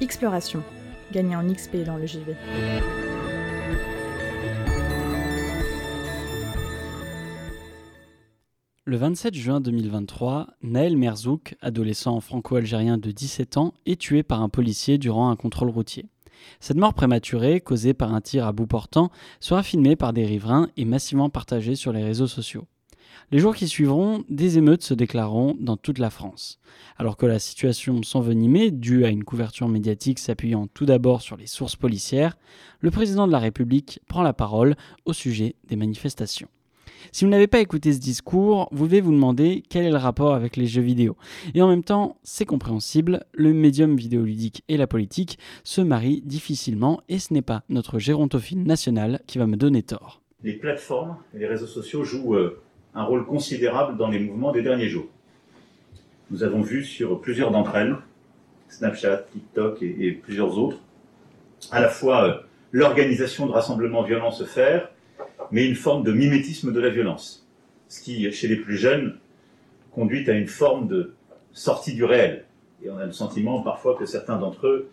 Exploration. Gagnez en XP dans le JV. Le 27 juin 2023, Naël Merzouk, adolescent franco-algérien de 17 ans, est tué par un policier durant un contrôle routier. Cette mort prématurée, causée par un tir à bout portant, sera filmée par des riverains et massivement partagée sur les réseaux sociaux. Les jours qui suivront, des émeutes se déclareront dans toute la France. Alors que la situation s'envenimait, due à une couverture médiatique s'appuyant tout d'abord sur les sources policières, le président de la République prend la parole au sujet des manifestations. Si vous n'avez pas écouté ce discours, vous devez vous demander quel est le rapport avec les jeux vidéo. Et en même temps, c'est compréhensible, le médium vidéoludique et la politique se marient difficilement et ce n'est pas notre gérontophile national qui va me donner tort. Les plateformes et les réseaux sociaux jouent un rôle considérable dans les mouvements des derniers jours. Nous avons vu sur plusieurs d'entre elles, Snapchat, TikTok et plusieurs autres, à la fois l'organisation de rassemblements violents se faire, mais une forme de mimétisme de la violence, ce qui, chez les plus jeunes, conduit à une forme de sortie du réel. Et on a le sentiment parfois que certains d'entre eux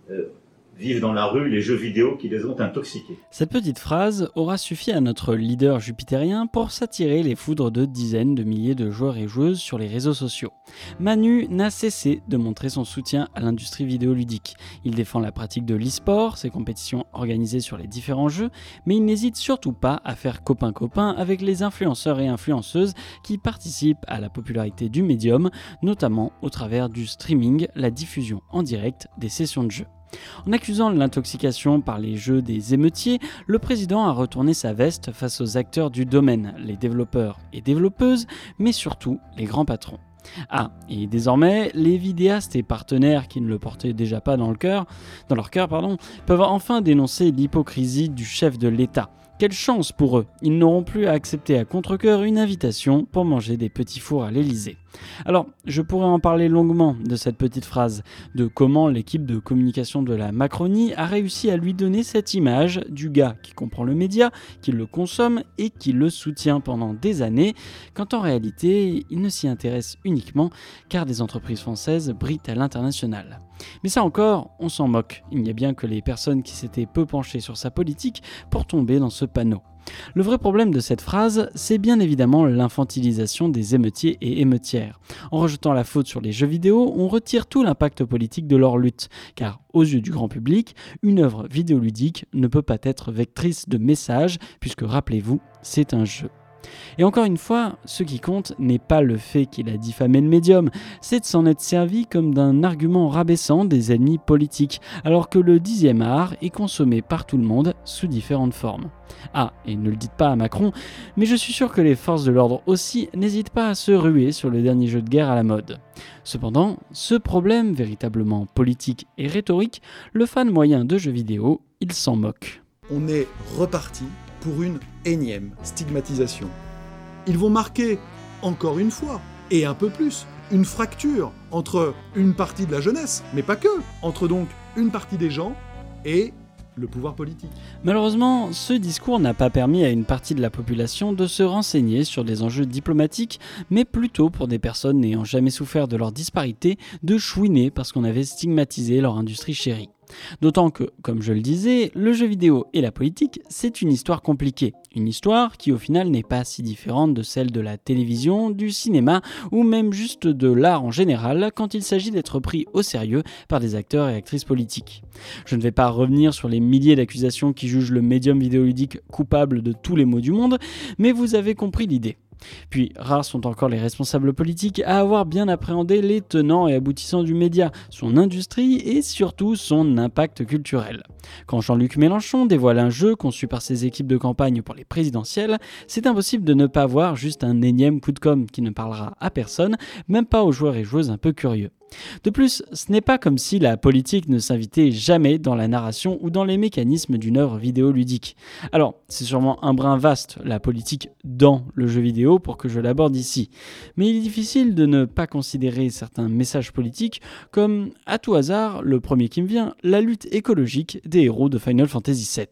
vivent dans la rue les jeux vidéo qui les ont intoxiqués. Cette petite phrase aura suffi à notre leader jupitérien pour s'attirer les foudres de dizaines de milliers de joueurs et joueuses sur les réseaux sociaux. Manu n'a cessé de montrer son soutien à l'industrie vidéoludique. Il défend la pratique de l'e-sport, ses compétitions organisées sur les différents jeux, mais il n'hésite surtout pas à faire copain-copain avec les influenceurs et influenceuses qui participent à la popularité du médium, notamment au travers du streaming, la diffusion en direct des sessions de jeu. En accusant l'intoxication par les jeux des émeutiers, le président a retourné sa veste face aux acteurs du domaine, les développeurs et développeuses, mais surtout les grands patrons. Ah, et désormais, les vidéastes et partenaires qui ne le portaient déjà pas dans leur cœur, peuvent enfin dénoncer l'hypocrisie du chef de l'État. Quelle chance pour eux, ils n'auront plus à accepter à contre-cœur une invitation pour manger des petits fours à l'Élysée. Alors, je pourrais en parler longuement de cette petite phrase, de comment l'équipe de communication de la Macronie a réussi à lui donner cette image du gars qui comprend le média, qui le consomme et qui le soutient pendant des années, quand en réalité, il ne s'y intéresse uniquement car des entreprises françaises brillent à l'international. Mais ça encore, on s'en moque. Il n'y a bien que les personnes qui s'étaient peu penchées sur sa politique pour tomber dans ce panneau. Le vrai problème de cette phrase, c'est bien évidemment l'infantilisation des émeutiers et émeutières. En rejetant la faute sur les jeux vidéo, on retire tout l'impact politique de leur lutte, car aux yeux du grand public, une œuvre vidéoludique ne peut pas être vectrice de messages, puisque rappelez-vous, c'est un jeu. Et encore une fois, ce qui compte n'est pas le fait qu'il a diffamé le médium, c'est de s'en être servi comme d'un argument rabaissant des ennemis politiques, alors que le 10e art est consommé par tout le monde sous différentes formes. Ah, et ne le dites pas à Macron, mais je suis sûr que les forces de l'ordre aussi n'hésitent pas à se ruer sur le dernier jeu de guerre à la mode. Cependant, ce problème véritablement politique et rhétorique, le fan moyen de jeux vidéo, il s'en moque. On est reparti pour une énième stigmatisation. Ils vont marquer, encore une fois, et un peu plus, une fracture entre une partie de la jeunesse, mais pas que, entre donc une partie des gens et le pouvoir politique. Malheureusement, ce discours n'a pas permis à une partie de la population de se renseigner sur des enjeux diplomatiques, mais plutôt pour des personnes n'ayant jamais souffert de leur disparité, de chouiner parce qu'on avait stigmatisé leur industrie chérie. D'autant que, comme je le disais, le jeu vidéo et la politique, c'est une histoire compliquée. Une histoire qui au final n'est pas si différente de celle de la télévision, du cinéma ou même juste de l'art en général quand il s'agit d'être pris au sérieux par des acteurs et actrices politiques. Je ne vais pas revenir sur les milliers d'accusations qui jugent le médium vidéoludique coupable de tous les maux du monde, mais vous avez compris l'idée. Puis, rares sont encore les responsables politiques à avoir bien appréhendé les tenants et aboutissants du média, son industrie et surtout son impact culturel. Quand Jean-Luc Mélenchon dévoile un jeu conçu par ses équipes de campagne pour les présidentielles, c'est impossible de ne pas voir juste un énième coup de com' qui ne parlera à personne, même pas aux joueurs et joueuses un peu curieux. De plus, ce n'est pas comme si la politique ne s'invitait jamais dans la narration ou dans les mécanismes d'une œuvre vidéoludique. Alors, c'est sûrement un brin vaste, la politique dans le jeu vidéo, pour que je l'aborde ici. Mais il est difficile de ne pas considérer certains messages politiques comme, à tout hasard, le premier qui me vient, la lutte écologique des héros de Final Fantasy VII.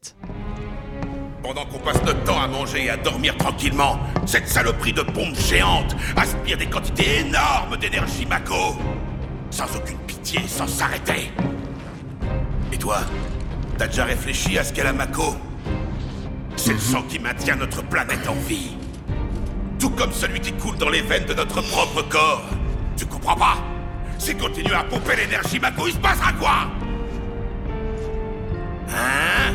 Pendant qu'on passe notre temps à manger et à dormir tranquillement, cette saloperie de pompe géante aspire des quantités énormes d'énergie Mako. Sans aucune pitié, sans s'arrêter. Et toi, t'as déjà réfléchi à ce qu'est la Mako? C'est le sang qui maintient notre planète en vie. Tout comme celui qui coule dans les veines de notre propre corps. Tu comprends pas? Si continuer à pomper l'énergie Mako, il se passera quoi? Hein?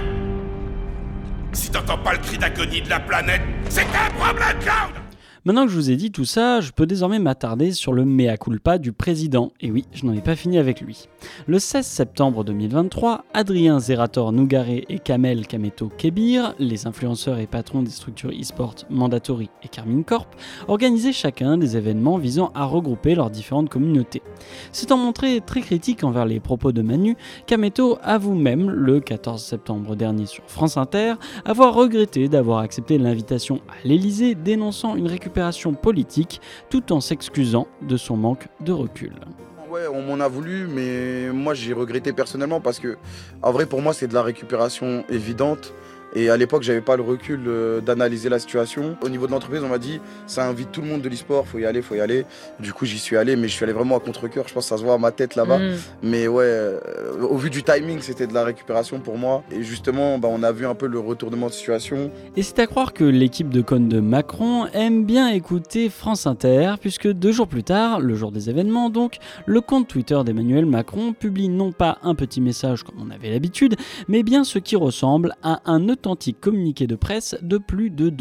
Si t'entends pas le cri d'agonie de la planète, c'est un problème, Cloud! Maintenant que je vous ai dit tout ça, je peux désormais m'attarder sur le mea culpa du président. Et oui, je n'en ai pas fini avec lui. Le 16 septembre 2023, Adrien Zerator Nougaré et Kamel Kameto Kebir, les influenceurs et patrons des structures e-sport Mandatory et Carmine Corp, organisaient chacun des événements visant à regrouper leurs différentes communautés. S'étant montré très critique envers les propos de Manu, Kameto avoue même, le 14 septembre dernier sur France Inter, avoir regretté d'avoir accepté l'invitation à l'Elysée, dénonçant une récupération politique tout en s'excusant de son manque de recul. Ouais, on m'en a voulu, mais moi j'ai regretté personnellement parce que, en vrai, pour moi, c'est de la récupération évidente. Et à l'époque, j'avais pas le recul d'analyser la situation. Au niveau de l'entreprise, on m'a dit, ça invite tout le monde de l'e-sport, faut y aller, faut y aller. Du coup, j'y suis allé, mais je suis allé vraiment à contre-cœur. Je pense que ça se voit à ma tête là-bas. Mais ouais, au vu du timing, c'était de la récupération pour moi. Et justement, on a vu un peu le retournement de situation. Et c'est à croire que l'équipe de com de Macron aime bien écouter France Inter, puisque 2 jours plus tard, le jour des événements donc, le compte Twitter d'Emmanuel Macron publie non pas un petit message comme on avait l'habitude, mais bien ce qui ressemble à un authentique communiqué de presse de plus de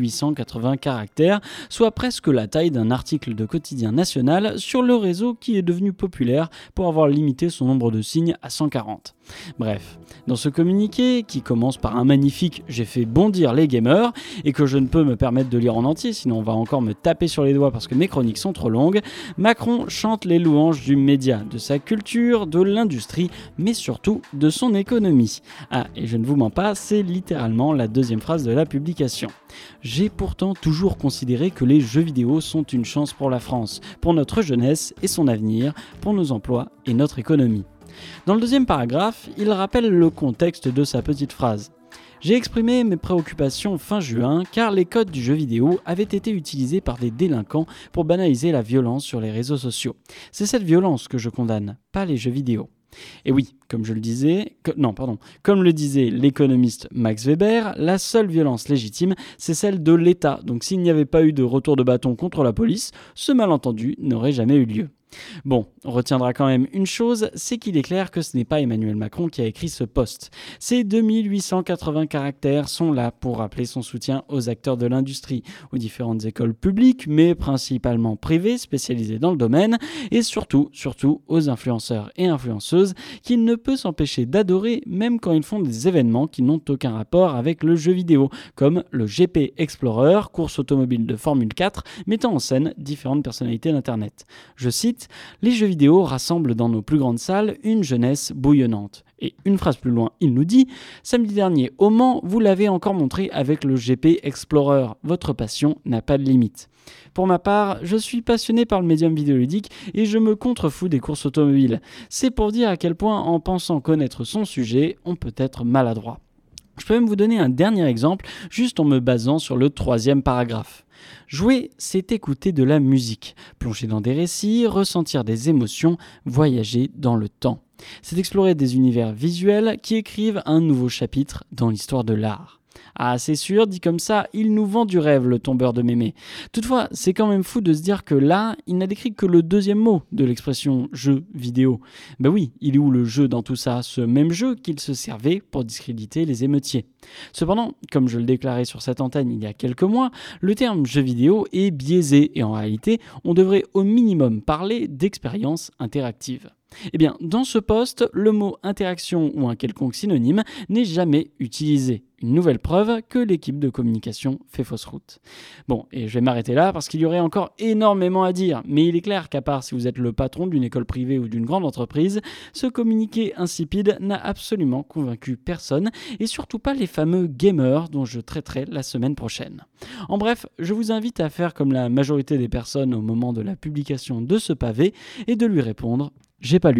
2880 caractères, soit presque la taille d'un article de quotidien national sur le réseau qui est devenu populaire pour avoir limité son nombre de signes à 140. Bref, dans ce communiqué, qui commence par un magnifique « j'ai fait bondir les gamers » et que je ne peux me permettre de lire en entier, sinon on va encore me taper sur les doigts parce que mes chroniques sont trop longues, Macron chante les louanges du média, de sa culture, de l'industrie, mais surtout de son économie. Ah, et je ne vous mens pas, c'est littéralement la deuxième phrase de la publication. J'ai pourtant toujours considéré que les jeux vidéo sont une chance pour la France, pour notre jeunesse et son avenir, pour nos emplois et notre économie. Dans le deuxième paragraphe, il rappelle le contexte de sa petite phrase. J'ai exprimé mes préoccupations fin juin car les codes du jeu vidéo avaient été utilisés par des délinquants pour banaliser la violence sur les réseaux sociaux. C'est cette violence que je condamne, pas les jeux vidéo. Et oui, comme le disait l'économiste Max Weber, la seule violence légitime, c'est celle de l'État. Donc s'il n'y avait pas eu de retour de bâton contre la police, ce malentendu n'aurait jamais eu lieu. Bon, on retiendra quand même une chose, c'est qu'il est clair que ce n'est pas Emmanuel Macron qui a écrit ce post. Ces 2880 caractères sont là pour rappeler son soutien aux acteurs de l'industrie, aux différentes écoles publiques, mais principalement privées, spécialisées dans le domaine, et surtout aux influenceurs et influenceuses qu'il ne peut s'empêcher d'adorer même quand ils font des événements qui n'ont aucun rapport avec le jeu vidéo, comme le GP Explorer, course automobile de Formule 4, mettant en scène différentes personnalités d'Internet. Je cite, « Les jeux vidéo rassemblent dans nos plus grandes salles une jeunesse bouillonnante. » Et une phrase plus loin, il nous dit « Samedi dernier, au Mans, vous l'avez encore montré avec le GP Explorer. Votre passion n'a pas de limite. » Pour ma part, je suis passionné par le médium vidéoludique et je me contrefous des courses automobiles. C'est pour dire à quel point, en pensant connaître son sujet, on peut être maladroit. Je peux même vous donner un dernier exemple, juste en me basant sur le 3e paragraphe. Jouer, c'est écouter de la musique, plonger dans des récits, ressentir des émotions, voyager dans le temps. C'est explorer des univers visuels qui écrivent un nouveau chapitre dans l'histoire de l'art. Ah, c'est sûr, dit comme ça, il nous vend du rêve, le tombeur de mémé. Toutefois, c'est quand même fou de se dire que là, il n'a décrit que le 2e mot de l'expression « jeu vidéo ». Ben oui, il est où le jeu dans tout ça? Ce même jeu qu'il se servait pour discréditer les émeutiers. Cependant, comme je le déclarais sur cette antenne il y a quelques mois, le terme « jeu vidéo » est biaisé et en réalité, on devrait au minimum parler d'expérience interactive. Eh bien, dans ce post, le mot interaction ou un quelconque synonyme n'est jamais utilisé. Une nouvelle preuve que l'équipe de communication fait fausse route. Bon, et je vais m'arrêter là parce qu'il y aurait encore énormément à dire, mais il est clair qu'à part si vous êtes le patron d'une école privée ou d'une grande entreprise, ce communiqué insipide n'a absolument convaincu personne, et surtout pas les fameux gamers dont je traiterai la semaine prochaine. En bref, je vous invite à faire comme la majorité des personnes au moment de la publication de ce pavé et de lui répondre « J'ai pas lu ».